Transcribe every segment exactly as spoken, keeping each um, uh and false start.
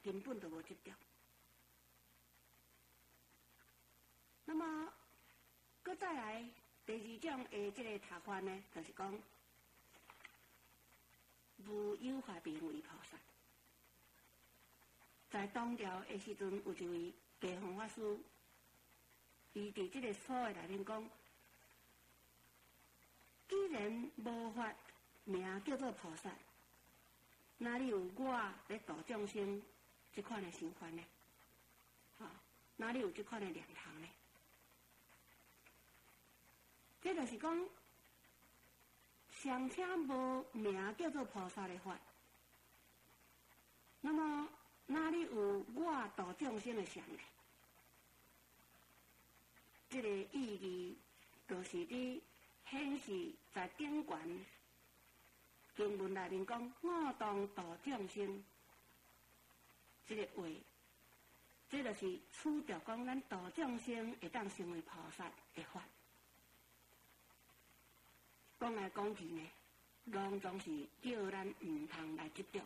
根本就无执着。那么，搁再来第二种的这个读法呢，就是讲无有法名为菩萨。在当朝的时阵，有一位家宏法师，伊伫这个所的内面讲，既然无法名叫做菩萨，哪里有我咧度众生这款的想法呢？啊，哪里有这款的念头呢？这就是讲，尚且无名叫做菩萨的法，那么哪里有我度众生的想呢？这个意义就是伫显示在经卷经文内面讲，我当度众生，这个话，这就是取着讲咱度众生会当成为菩萨的法。讲来讲去呢，拢总是叫咱唔通来执着。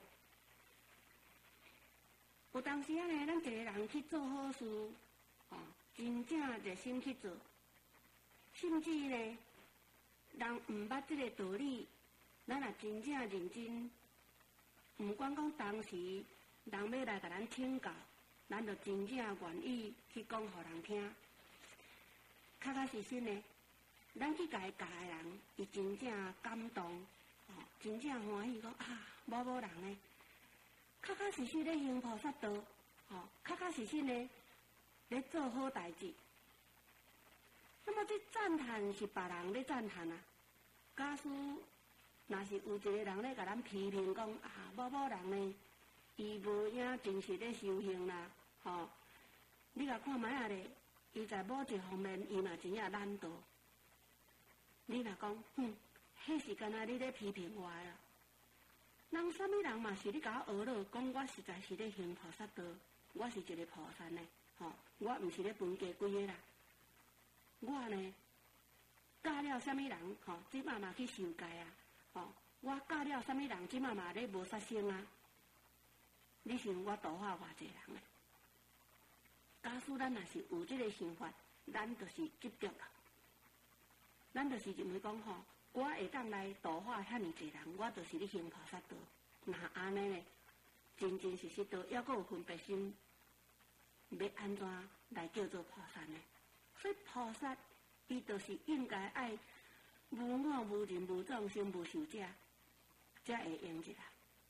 有当时啊呢，咱一个人去做好事，哦，真正热心去做，甚至呢，人唔捌这个道理，咱也真正认真，唔管讲当时人要来甲咱请教，咱就真正愿意去讲互人听，确确实实呢。咱去甲伊教的人，伊真正感动，哦，真正欢喜讲啊，某某人呢，确确实实咧行菩萨道，哦，确确实实呢咧做好代志。那么这赞叹是别人咧赞叹啊，假使若是有一个人咧甲咱批评讲啊，某某人呢，伊无影真实咧修行啦，哦，你甲看卖啊咧，伊在某一方面伊嘛真正懒惰。你若讲，哼，迄是干那你咧批评我啊？人什么人嘛是你甲我学了，讲我实在是咧行菩萨道，我是一个菩萨呢，吼、哦，我毋是咧分家规个啦。我呢教了什么人，吼、哦，即马嘛去受戒啊，吼、哦，我教了什么人，即马嘛咧无杀生啊。你想我度化偌济人呢？假使咱若是有这个想法，咱就是执着啦。咱就是认为讲吼，我会当来度化遐尼济人，我就是咧行菩萨道。那安尼呢，真真实实道，还阁有分别心，要安怎来叫做菩萨呢？所以菩萨，伊就是应该爱无我、无人、无众生、无寿者，才会用一啦。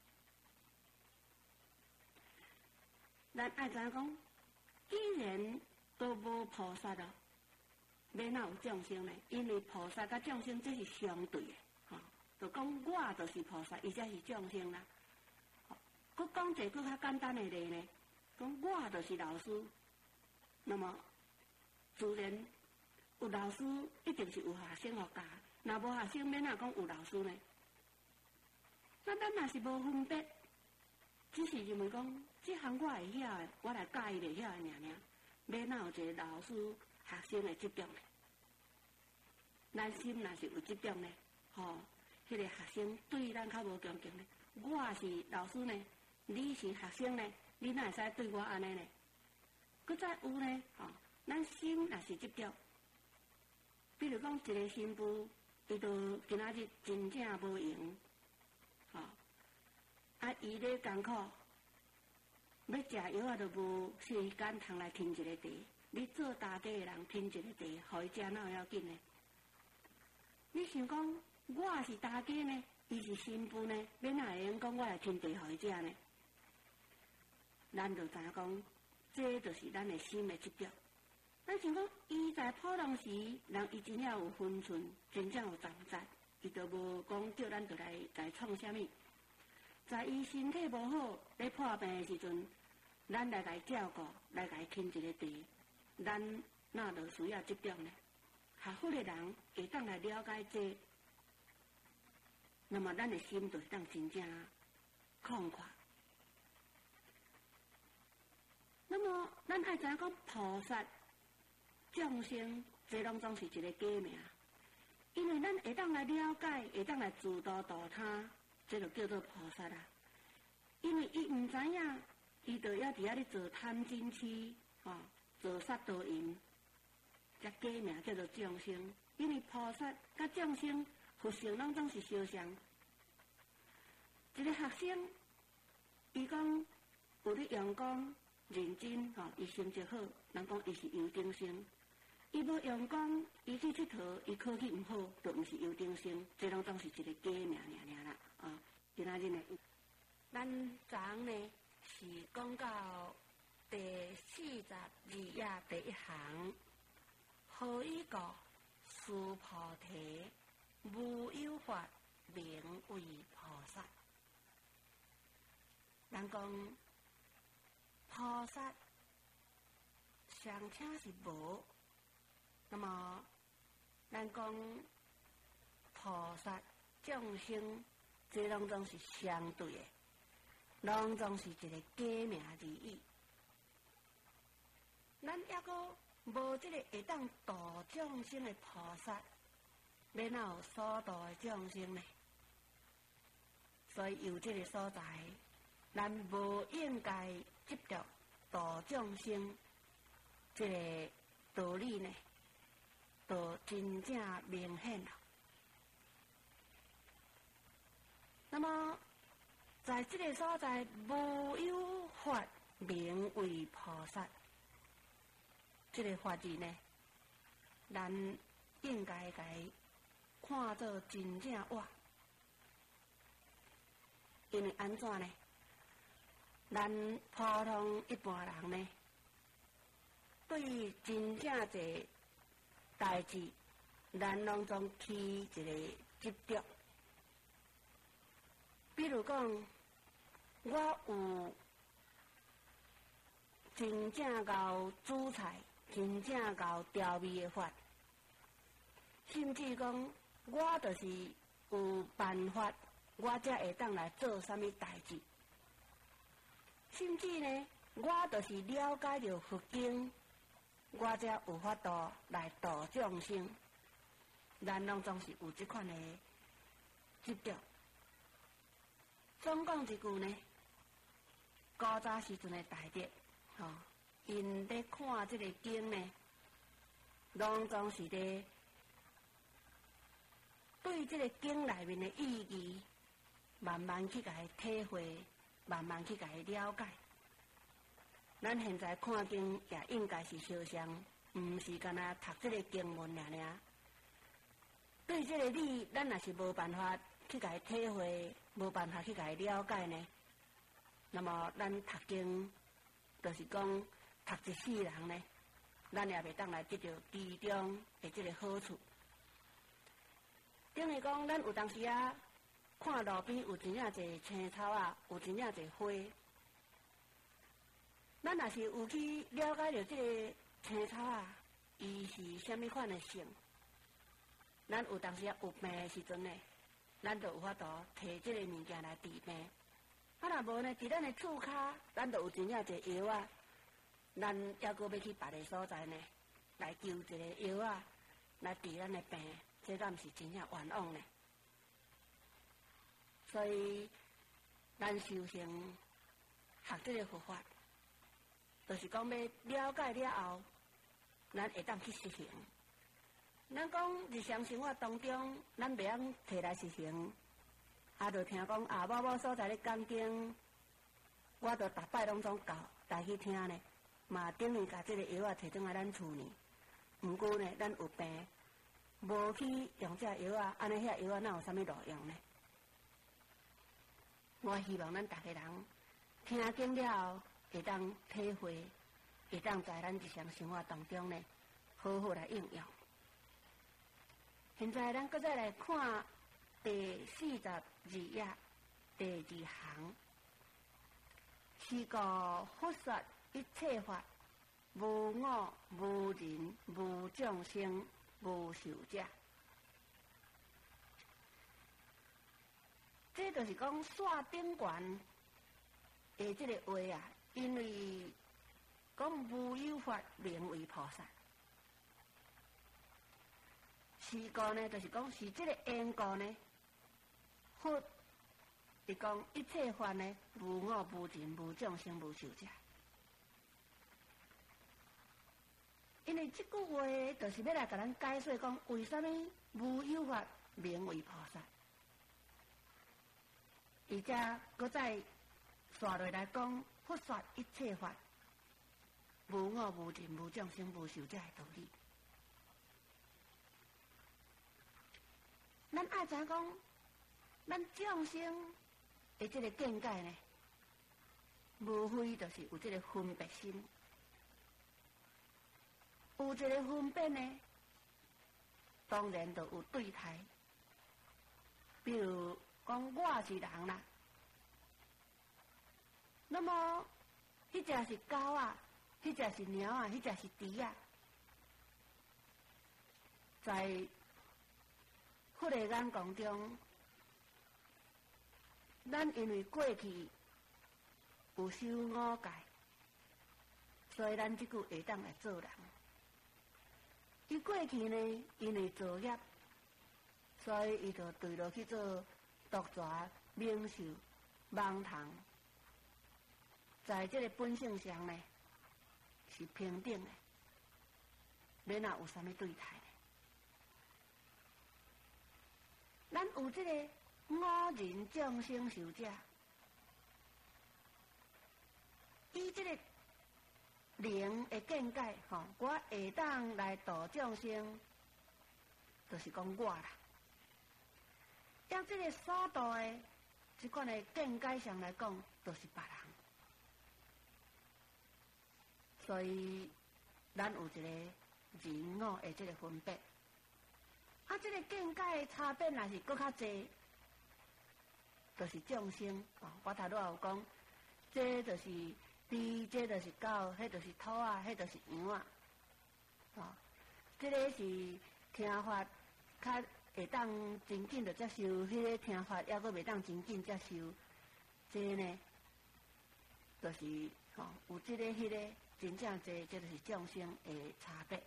咱爱知影讲，既然都无菩萨了。要哪有众生呢？因为菩萨甲众生这是相对的，吼、哦，就讲我就是菩萨，伊才是众生啦。哦，佮讲一个佮较简单的例呢，讲我就是老师，那么自然有老师一定是有学生互教，若无学生免哪讲有老师呢？那咱若是无分别，只是认为讲这项我会晓的，我来教伊就晓的尔尔，免哪有一个老师。学生的执着呢？咱心若是有执着呢，吼、哦，迄、那个学生对咱较无恭敬呢。我是老师呢，你是学生呢，你哪会使对我安尼呢？佮再有呢，吼、哦，咱心若是执着，比如讲一个新妇，伊都今仔日真正无用，吼、哦，啊，伊咧艰苦，要食药啊，都无时间通来听一个茶。你做大家的人拼一个茶，互伊食哪有要紧呢？你想讲我是大家呢，伊是新妇呢，免哪会用讲我来拼茶互伊食呢？咱就知影讲，这就是咱的心的执着。咱想讲，伊在普通时，人伊真正有分寸，真正有长在，伊就无讲叫咱就来来创啥物。在伊身体无好，咧破病的时阵，咱来来照顾，来来拼一个茶。咱哪就需要执着呢？学佛的人会当来了解这，那么咱的心就会当真正空阔。那么咱爱知影讲菩萨、众生，这拢总是一个假名，因为咱会当来了解，会当来自度度他，这就叫做菩萨啦。因为伊唔知影伊就还伫遐咧做贪嗔痴，吼、哦，做杀盗淫，才假名叫做众生。因为菩萨甲众生佛性拢总是相像。一个学生，伊讲有咧用功认真，吼、哦，伊成绩好，人讲伊是优等生。伊无用功，伊去佚佗，伊考起毋好，就毋是优等生，这拢总是一个假名尔尔啦。啊、哦，今仔日呢，咱昨昏呢是讲到第四十二页第一行，何以故？是菩提，无有法名为菩萨。人讲菩萨尚且是无。那么，咱讲菩萨众生，这拢总是相对的，拢总是一个假名而已。咱抑个无这个会当度众生的菩萨，要哪有所度的众生呢？所以有这个所在，咱无应该执着度众生这个道理呢。就真正明显了。那么，在这个所在，无有法名为菩萨。这个法字呢，咱应该该看作真正活，因为安怎呢？咱普通一般人呢，对真正侪代志，咱拢总起一个执着。比如讲，我有真正够煮菜、真正够调味的法，甚至讲我就是有办法，我才会当来做啥物代志。甚至呢，我就是了解着佛经。我才有法度来度众生，咱拢总是有这款的执着。总讲一句呢，古早时阵的大德，吼、哦，因咧看这个经呢，拢总是咧对这个经内面的意义，慢慢去甲伊体会，慢慢去甲伊了解。咱现在看经也应该是相像，毋是干那读这个经文尔尔。对这个理，咱若是无办法去甲伊体会，无办法去甲伊了解呢，那么咱读经，就是讲读一世人呢，咱也袂当来得到其中的这个好处。等于讲，咱有当时啊，看路边有真正侪青草啊，有真正侪花。咱若是有去了解着这个青草啊，伊是虾米款的性？咱有当时啊有病的时阵呢，咱就有法度摕这个物件来治病。啊，若无呢，伫咱的厝骹，咱就有真正一个药啊，咱抑阁要去别个所在呢，来求一个药啊，来治咱的病，这敢毋是真正冤枉呢？所以，咱修行学这个佛法。就是讲要了解了后，咱会当去实行。咱讲日常生活当中，咱袂晓摕来实行，啊，就听讲啊，某某所在咧讲经，我就逐摆拢总教来去听呢。嘛，等于甲这个药啊摕转来咱厝呢。毋过呢，咱有病，无去用这药啊，安尼遐药啊，哪有啥物路用呢？我希望咱逐个人听经了后。会当体会，会当在咱日常生活当中呢，好好来应用。现在咱搁再来看第四十二页第二行，是个佛说一切法，无我、无人、无众生、无寿者。这就是讲线顶悬的这个话啊。因为讲无有法名为菩萨，是故呢，就是讲是这个因果呢，佛伊讲一切法呢，无我、无人、无众生、无寿者。因为这句话就是要来甲咱解释讲，为什么无有法名为菩萨？而且搁再刷落来讲，佛说一切法无我、无人、无众生、无寿者的道理。咱爱知影讲，咱众生的这个见解呢，无非就是有这个分别心。有一个分辨呢，当然就有对待。比如讲，我是人啦，那么迄只是狗啊，迄只是猫啊，迄只是猪啊，在佛的眼光中，咱因为过去有修五戒，所以咱即句会当来做人。伊过去呢，因为造业，所以伊就对落去做毒蛇、猛兽、盲虫，在这个本性上呢是平等的，免啊有啥物对待呢？咱有这个五人众生寿者，以这个灵的见解，吼，我会当来度众生，就是讲我啦。用这个所度的这款的见解上来讲，就是别人。所以，咱有一个人我的这个分别。啊，这个见解的差别若是搁较济，就是众生。哦，我头拄有讲，这就是。猪，这就是狗，迄就是兔啊，迄就是羊啊。哦，这个是听法较会当真紧就接受，迄个听法抑阁袂当真紧接受。这呢，就是吼、哦、有这个迄个真正这，这就是众生的差别。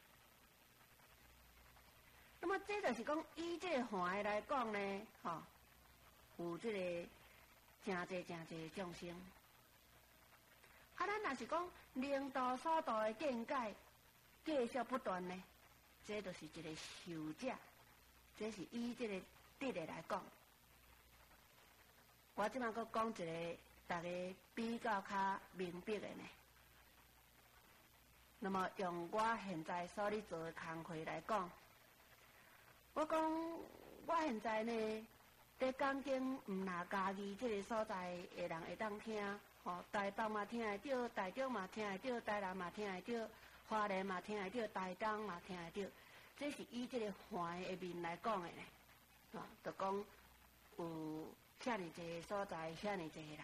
那么这就是讲，以这个环来讲呢，吼、哦，有这个真济真济众生。啊，咱若是讲领导所度的见解继续不断呢，这就是一个受者，这是以这个直的来讲。我即摆阁讲一个大家比较较明白的呢。那么用我现在所咧做的工课来讲，我讲我现在呢，在讲经毋若家己这个所在的人会当听。哦，台北嘛听会到，台中嘛听会到，台南嘛听会到，花莲嘛听会到，台东嘛听会到。这是以这个环的面来讲的呢，哦，就讲有遐尼济所在，遐尼济人。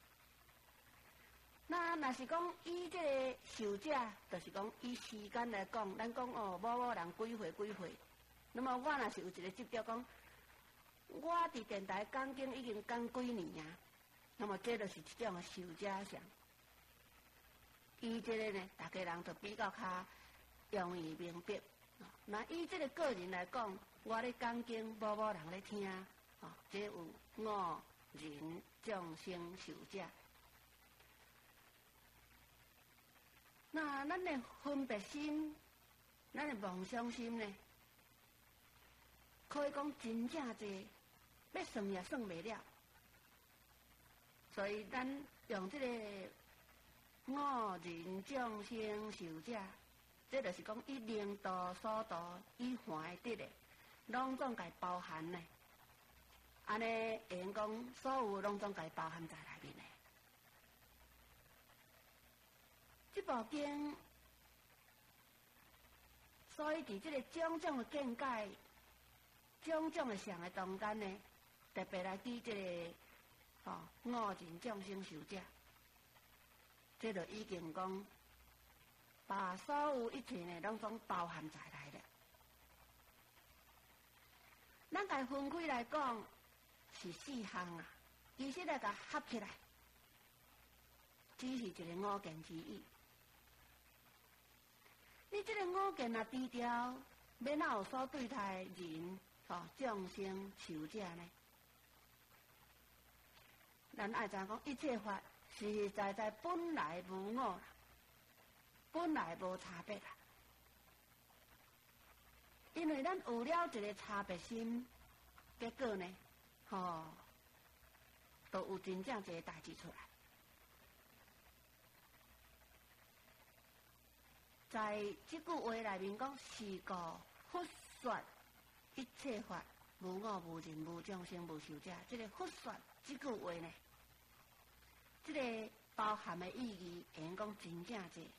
那若是讲以这个受者，就是讲以时间来讲，咱讲哦，某某人几岁几岁。那么我若是有一个执着讲，我伫电台讲经已经讲几年啊。那么这就是一种受者上，伊这个呢，大家人就比较较容易明白。那以这个个人来讲，我咧讲经，无无人咧听，哦，这有我人众生受者。那咱的分别心，咱的妄想心呢，可以讲真正济，要算也算袂了。所以，咱用这个我人众生受者，这就是讲以领导所度，以环的的，拢总该包含呢。安尼会用讲，所有拢总该包含在内面的。这部经，所以伫这个种种的见解、种种的想的中间呢，特别来举这个。哦，我人众生受者，这就已经讲，把所有一切呢，拢总包含在内了。咱家分开来讲，是四项啊，其实来甲合起来，只是一个五件之一。你这个五件啊低调，要哪有所对待人、哦众生、受者呢？ 咱爱知影讲一切法实实在在本来无我啦，本来无差别啦。因为咱有了一个差别心，结果呢，吼、哦，都有真正一个代志出来。在这句话内面讲，是故佛说一切法无我无人无众生无寿者，这个佛说这句话呢，这个包含的意义，会讲真正济。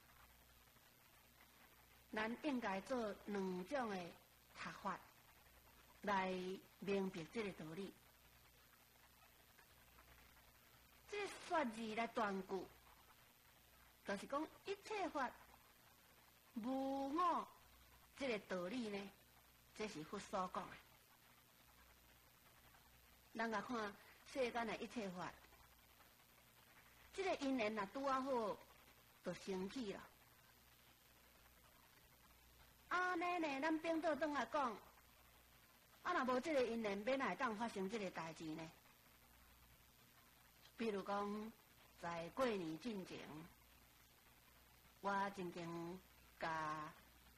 咱应该做两种的读法来明白这个道理。这个说字来断句，就是讲一切法无我这个道理呢，这是佛所讲的。咱来看世间的一切法，这个因缘若拄啊好，就生起了。安尼呢，咱变倒转来讲，啊，若无这个因缘，免来当发生这个代志呢？比如讲，在过年进前，我曾经甲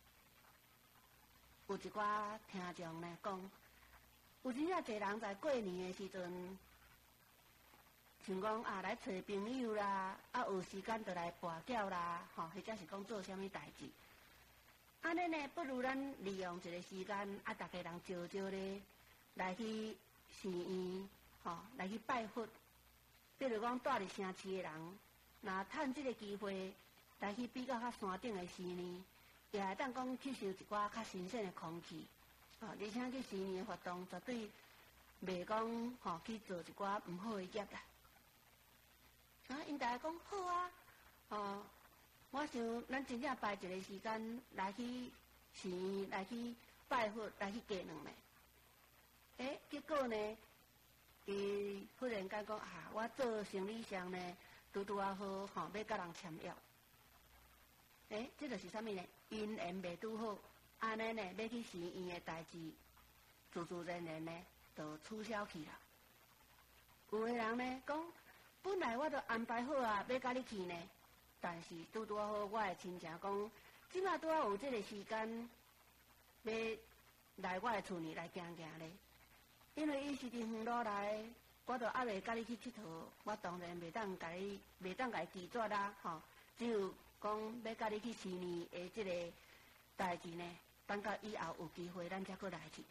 有一寡听众呢讲，有真正侪人在过年的时阵，像讲啊来找朋友啦，啊有时间就来跋筊啦，吼、哦，或者是讲做啥物代志。安尼呢，不如咱利用一个时间，啊，大家人招招咧，来去寺院，吼、哦，来去拜佛。比如讲，住伫城市的人，若趁这个机会，来去比较较山顶的寺院，也会当讲吸收一寡较新鲜的空气。哦，而且去寺院的活动，绝对袂讲吼去做一寡毋好的业啦。啊，因大家讲好啊，哦。我想，咱真正排一个时间来去寺院，来去拜佛，来去祭两下。诶，结果呢，伊忽然间讲啊，我做生理上呢，拄拄啊好，吼、哦，要甲人签约。诶，这就是啥物呢？因缘袂拄好，安尼呢，要去寺院的代志，自自然然呢，就取消去了。有的人呢讲，本来我都安排好啊，要甲你去呢。但是拄拄好，我的亲戚讲，即马拄啊有这个时间，要来我的厝里来行行咧。因为伊是伫远路来，我都还未甲你去佚佗，我当然袂当甲你，袂当甲伊拒绝啦，吼。只有讲要甲你去寺院的这个代志呢，等到以后有机会，咱才过来去。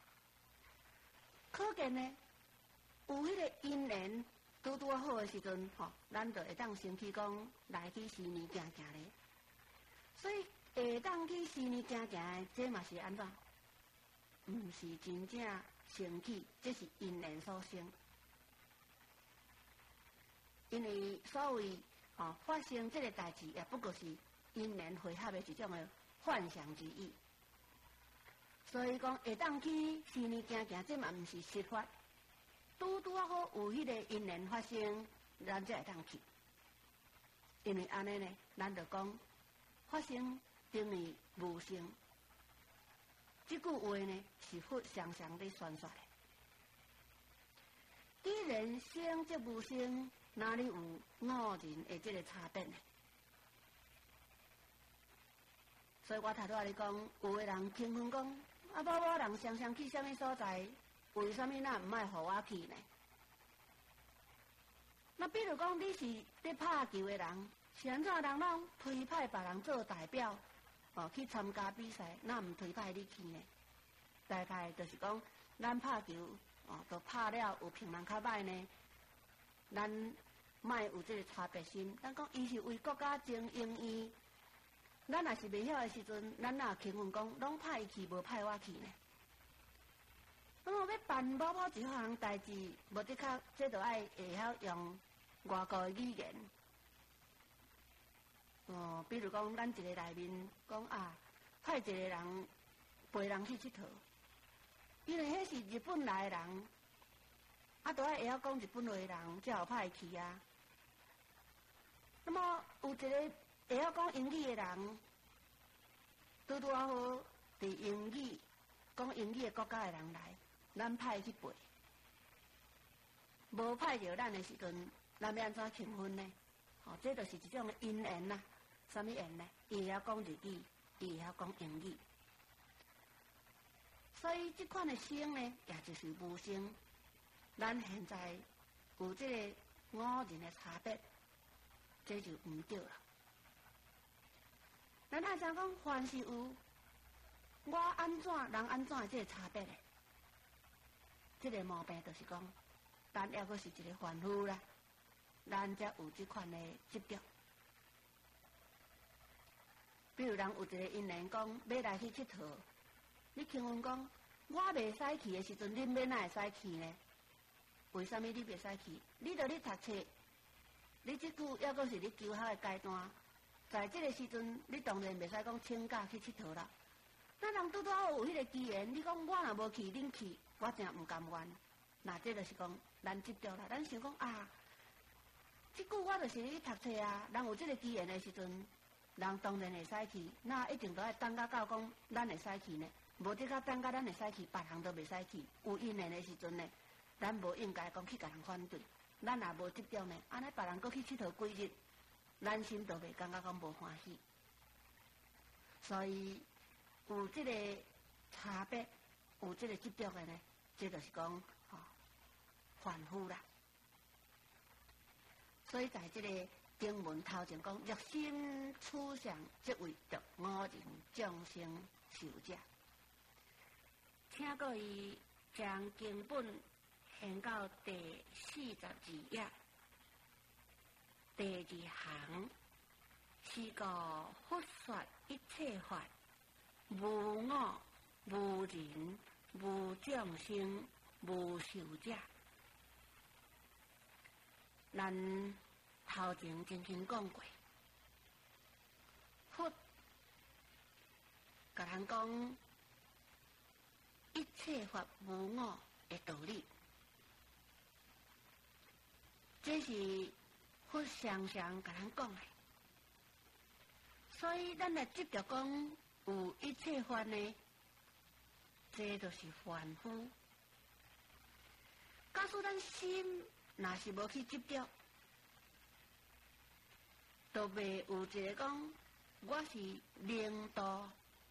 可见呢，有迄个因缘。拄拄好的时阵，吼、哦，咱就会当先去讲来去寺院行行咧。所以会当去寺院行行，这嘛是安怎？毋是真正生起，这是因缘所生。因为所谓吼、哦、发生这个代志，也不过是因缘汇合的一种的幻想之意。所以讲会当去寺院行行，这嘛毋是实法。拄拄啊好有迄个因缘发生，咱才会当去。因为安尼呢，咱就讲发生等于无生。这句话呢是佛常常在宣说的。既然生即无生，哪里有我人的这个差别呢？所以我头拄仔咧讲，有的人轻分讲，啊，某某人常常去啥物所在？为什么咱唔爱互我去呢？那比如讲，你是咧拍球的人，是安怎人拢推派别人做代表，哦去参加比赛，咱唔推派你去呢？大概就是讲，咱拍球哦，都拍了有评人较歹呢，咱莫有这个差别心。咱讲伊是为国家争英义，咱若是袂晓的时阵，咱若轻分讲，拢派伊去，无派我去呢？那么要办某某一项代志，无的确，这就爱会晓用外国的语言。哦，比如讲，咱一个内面讲啊，派一个人陪人去佚佗，因为迄是日本来的人，啊，都爱会晓讲日本话的人，才有派去啊。那么有一个会晓讲英语的人，拄拄啊好伫英语讲英语的国家的人来。咱派去背， 无派着咱的时阵，咱要安怎庆婚呢？吼、哦，这就是一种因缘啦。什么缘呢？伊会晓讲日语，伊会晓讲英语。所以这款的生呢，也就是无生。咱现在有这个五人的差别，这就唔对了。咱爱怎讲？凡是有我安怎，人安怎的这个差别的，这个毛病就是讲，咱抑阁是一个凡夫啦，咱才有这款的执着。比如人有一个因缘讲要来去佚佗，你请问讲，我袂使去的时阵，恁要哪会使去呢？为什么你袂使去？你著咧读册，你即句抑阁是你求学的阶段，在即个时阵，你当然袂使讲请假去佚佗啦。咱人拄拄好有迄个机缘，你讲我若无去，恁去，我真毋甘愿。那这就是讲咱执着啦，咱想讲啊，即句我就是咧读册啊，人有即个机缘的时阵。人当然会使去，那一定都要等到到讲咱会使去呢。无得到等到咱会使去，别人都袂使去。有因缘的时阵呢，咱无应该讲去甲人反对。咱也无执着呢，安尼别人搁去佚佗几日，咱心都袂感觉讲无欢喜。所以有即个差别，有即个执着的呢，这就是讲吼凡夫啦。所以在这个经文头前讲，若心处上，即为着五人众生受者。请各位将经本掀到第四十二页，第二行，是个佛说一切法，无我、无人、无众生、无受者。咱头前曾经讲过，佛甲咱讲一切法无我的道理，这是佛常常甲咱讲的。所以咱来执着讲有一切法呢，这就是凡夫。假使咱心若是无去执着，都袂有一个讲我是领导，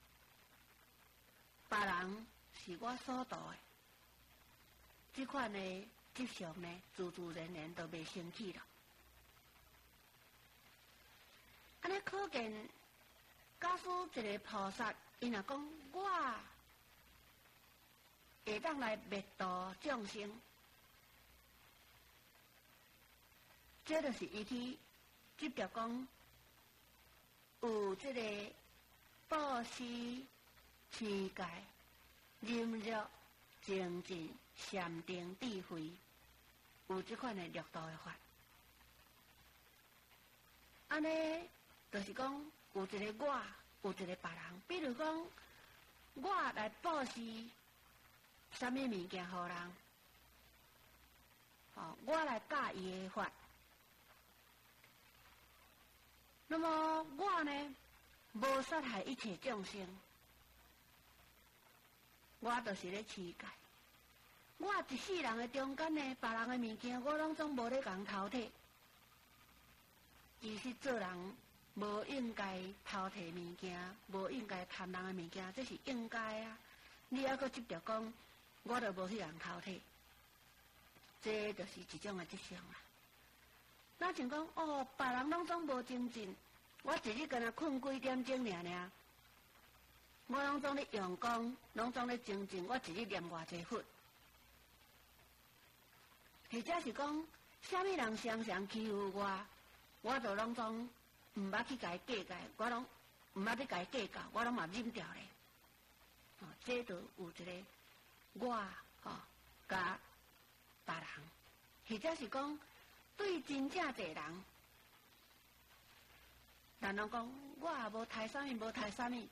别人是我所导的，这款的执着呢，自自然然都袂生起了。安尼可见，假使一个菩萨，伊若讲我会当来灭度众生，这就是伊去执着讲有这个布施、持戒、忍辱、精进、禅定、智慧，有这款的六道的法。安尼就是讲有一个我，有一个别人。比如讲，我来布施什么物件互人，哦，我来教伊的法。那么我呢，无杀害一切众生，我就是咧持戒。我一世人的中间呢，别人的物件，我拢总无咧共偷摕。其实做人无应该偷摕物件，无应该贪人的物件，这是应该啊。你还阁执着讲，我就无去人偷摕，这就是一种的执相啊。那像讲哦，别人拢总无精进，我一日干那困几点钟尔尔，我拢总咧用功，拢总咧精进，我一日念偌济佛，或者是讲，啥物人常常欺负我，我就拢总毋捌去甲伊计较，我拢毋捌去甲伊计较，我拢嘛忍掉咧。哦，这就有一个我吼甲别人，或者是讲。对真正侪人，人拢讲我也无杀啥物，无杀啥物，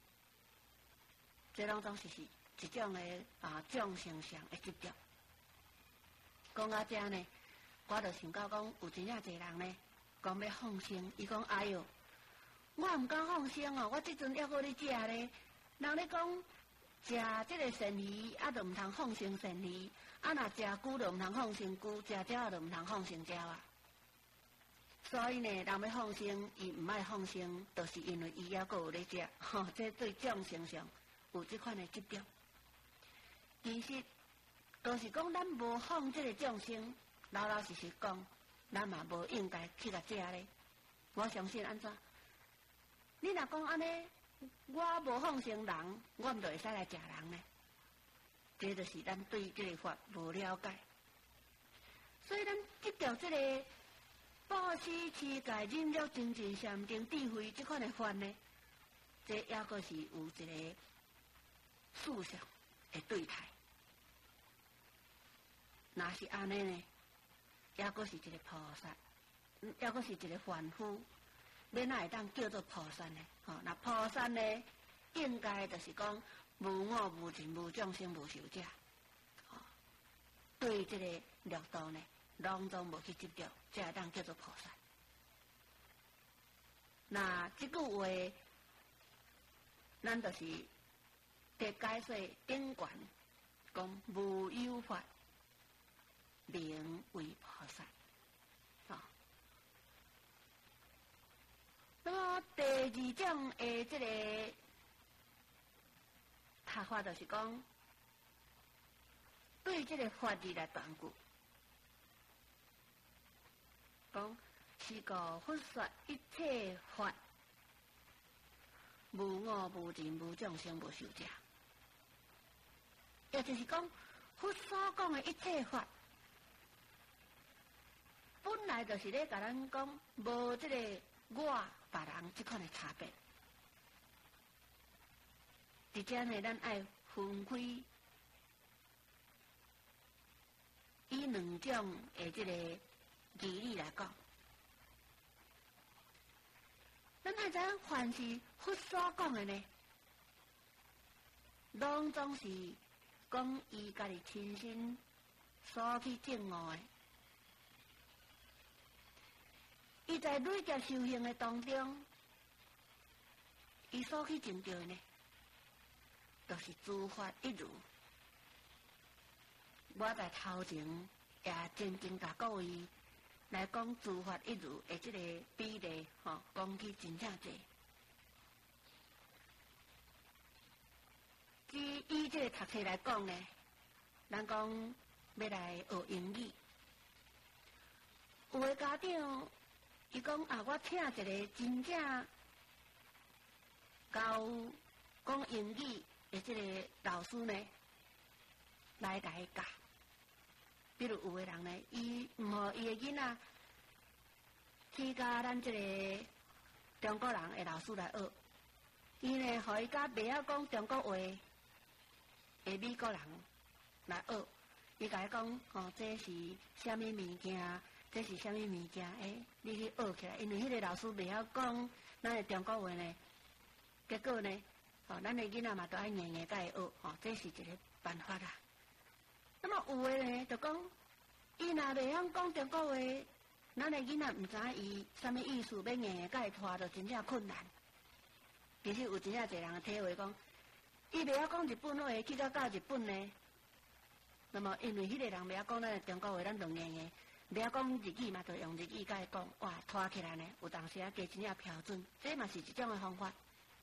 这拢总是是一种的啊众生上的执着。讲到这呢，我就想到讲有真正侪人呢，讲要放生，伊讲哎哟，我毋敢放生哦，我即阵还好咧食咧。人咧讲食即个鳝鱼，啊，就毋通放生鳝鱼；啊，若食菇，就毋通放生菇；食鸟，就毋通放生鸟啊。所以呢，人要放生，伊毋爱放生，就是因为伊还阁有咧食，吼，这对众生上有即款的执着。其实，就是讲咱无放即个众生，老老实实讲，咱嘛无应该去甲食咧。我相信安怎？你若讲安尼，我无放生人，我毋就会使来食人呢？这就是咱对这个法无了解，所以咱执着这个布施、持戒、忍辱、精进、禅定、智慧这款的法呢，这也个是有一个事实的对待。若是安尼呢，也个是一个菩萨，也个是一个凡夫。你哪会当叫做菩萨呢？吼、哦，那菩萨呢，应该就是讲无我、无情、无众生、无受者。哦，对这个六道呢，拢总无去执着，才会当叫做菩萨。那这句话，咱就是伫解说顶悬，讲无有法，名为菩萨。那么第二种的这个读法，就是讲对这个法律来断句，讲是个佛说一切法无我、无情、无众生、无受者，也就是讲佛所讲的一切法，本来就是咧甲咱讲无这个我。别人即款的差别，而且呢，咱爱分开以两种的这个义理来讲，咱爱知影凡是佛所讲的呢，拢总是讲伊家己亲身所去证悟的。伊在累劫修行的当中，伊所去证到的呢，都、就是诸法一如。我在头前也真经甲各位来讲诸法一如的这个比例，吼、哦，讲起真正济。以以这个读册来讲呢，咱讲要来学英语，有的家长。伊讲啊，我请一个真正教讲英语的这个老师呢，来甲伊教。比如有的人呢，伊毋互伊的囡仔去甲咱这个中国人的老师来学，伊呢，互伊甲袂晓讲中国话的美国人来学，伊甲伊讲，哦，这是虾米物件？这是虾米物件？诶，你去学起来，因为迄个老师袂晓讲咱的中国话呢，结果呢，哦，咱的囡仔嘛都爱硬硬甲伊学，哦，这是一个办法啦。那么有的呢，就讲，伊若袂晓讲中国话，咱的囡仔毋知影伊啥物意思，要硬硬甲伊拖，就真正困难。其实有真正侪人体会讲，伊袂晓讲日本话，去到到日本呢，那么因为迄个人袂晓讲咱的中国话，咱就硬硬。不要讲日语嘛，就用日语甲伊讲，哇，拖起来呢，有当时啊加真正标准，这嘛是一种的方法。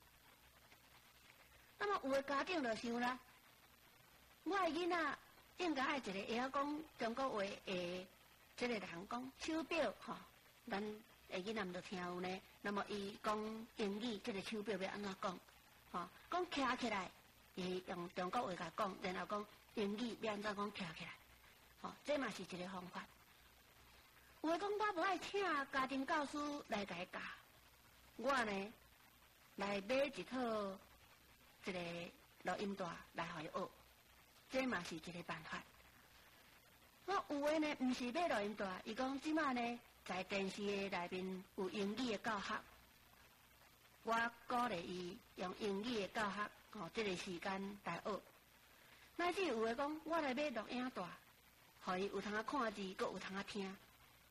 那么有的家长就想啦，我的囡仔应该爱一个会晓讲中国话的这个人讲手表，吼、哦，咱的囡仔毋就听有呢。那么伊讲英语，这个手表要安怎讲？吼、哦，讲徛起来，伊用中国话甲讲，然后讲英语要安怎讲徛起来？吼、哦，这嘛是一个方法。有诶讲，我无爱请家庭教师来甲伊教，我呢来买一套一个录音带来互伊学，这嘛是一个办法。我有诶呢，毋是买录音带，伊讲即摆呢在电视诶内面有英语诶教学，我鼓励伊用英语诶教学，吼、哦，即、这个时间来学。乃至有诶讲，我来买录影带，互伊有通啊看字，阁有通啊听。